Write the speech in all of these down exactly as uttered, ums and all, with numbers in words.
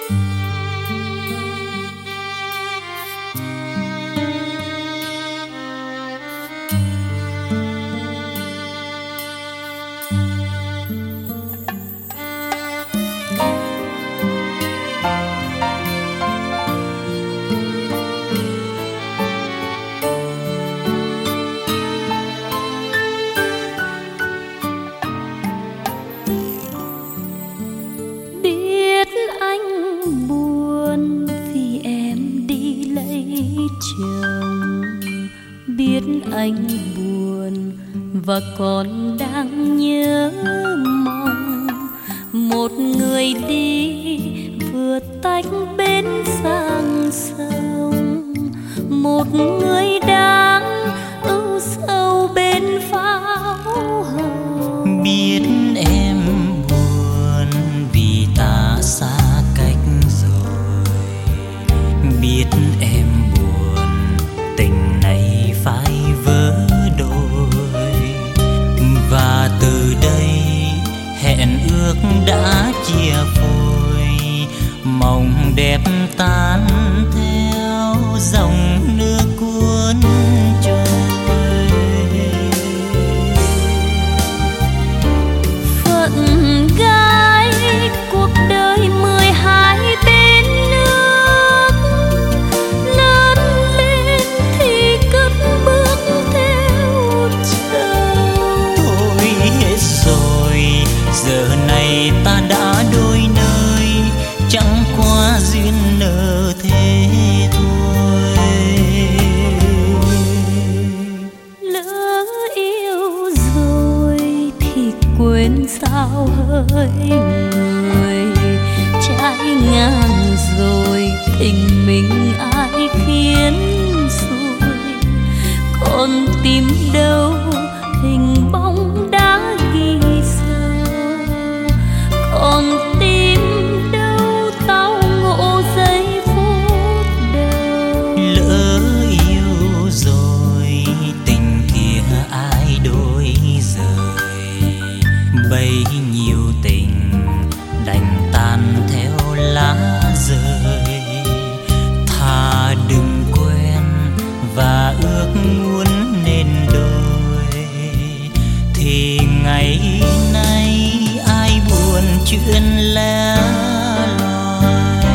Anh buồn và còn đang nhớ mong một người đi vừa tách bên sang sông, một người đang ưu sầu bên pháo hồng. Biết em buồn vì ta xa cách rồi, biết em buồn tình này phải vỡ đôi, và từ đây hẹn ước đã chia phôi, mong đẹp tan theo dòng nước cuốn trôi. Phận gái cuộc đời mười hai bên nước, lớn lên thì cất bước theo chồng. Thôi hết rồi, giờ này ta đã đôi nơi, chẳng qua duyên nợ thế thôi. Lỡ yêu rồi thì quên sao hỡi người, trái ngang rồi tình mình ai khiến xuôi, còn tìm đâu hình bóng đã ghi sâu, còn tìm đâu tao ngộ giây phút đầu. Lỡ yêu rồi tình kia ai đổi rời, bấy nhiêu tình đành tan theo lá rơi. Thà đừng quen và ước muốn nên đôi, thì ngày nay ai buồn chuyện lẻ loi.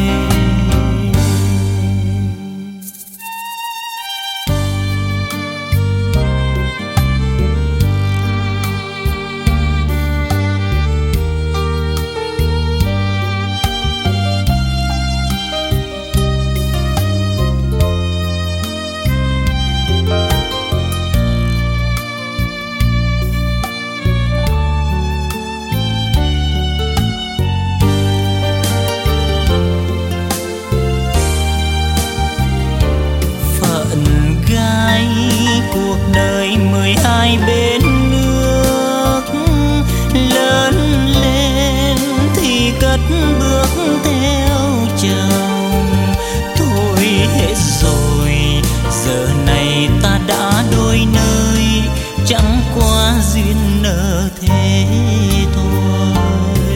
Cuộc đời mười hai bên nước, lớn lên thì cất bước theo chồng. Thôi hết rồi, giờ này ta đã đôi nơi, chẳng qua duyên nợ thế thôi.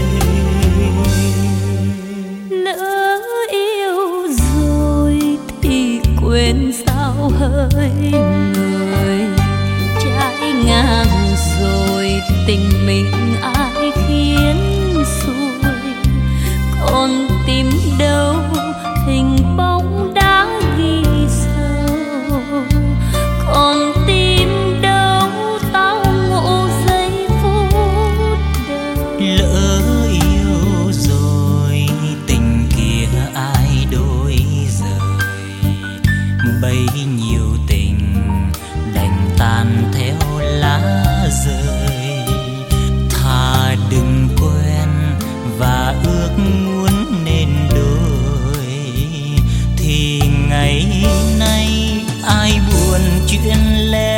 Lỡ yêu rồi thì quên sao hỡi người, trái ngang rồi tình mình ai khiến xuôi, còn tìm đâu hình bóng đã ghi sâu, còn tìm đâu tao ngộ giây phút đầu. Lỡ yêu rồi tình kia ai đổi rời, bấy nhiêu tình đành tan theo lá rơi. Thà đừng quen và ước muốn nên đôi, thì ngày nay ai buồn chuyện lẻ